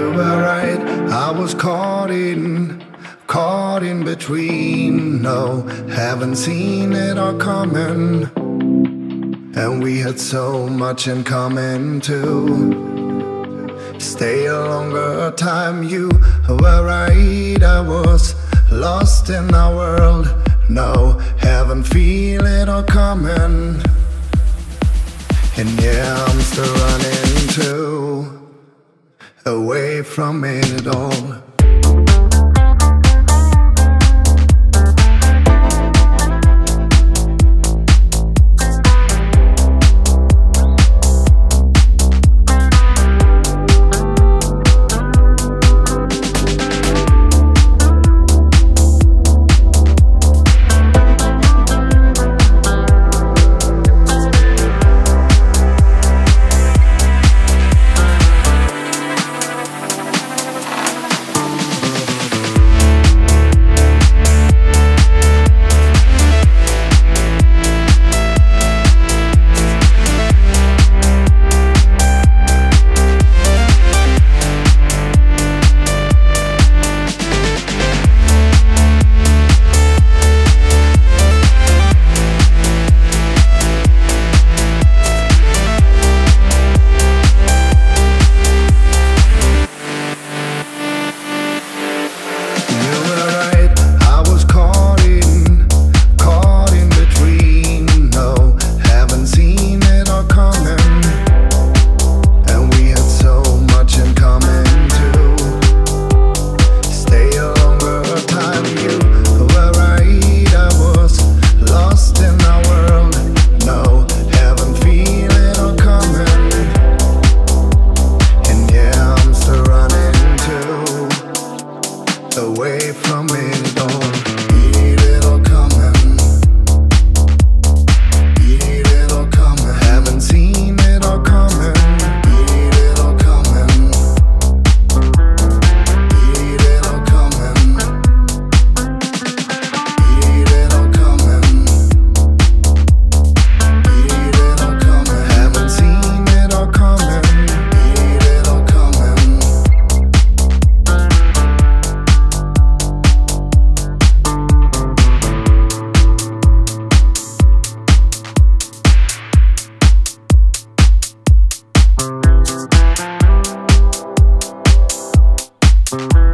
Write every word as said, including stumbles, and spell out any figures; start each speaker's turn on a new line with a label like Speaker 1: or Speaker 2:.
Speaker 1: You were right, I was caught in, caught in between. No, haven't seen it all coming. And we had so much in common too. Stay a longer time, you were right, I was lost in our world. No, haven't feel it all coming. And yeah, I'm still running too, away from it all. Away from it all. Eat it all coming. Eat it all coming. Haven't seen it all coming. Eat it all coming. Eat it all coming. Eat it all coming. Eat it all coming. Haven't seen it all coming. Eat it all coming.
Speaker 2: We'll be right back.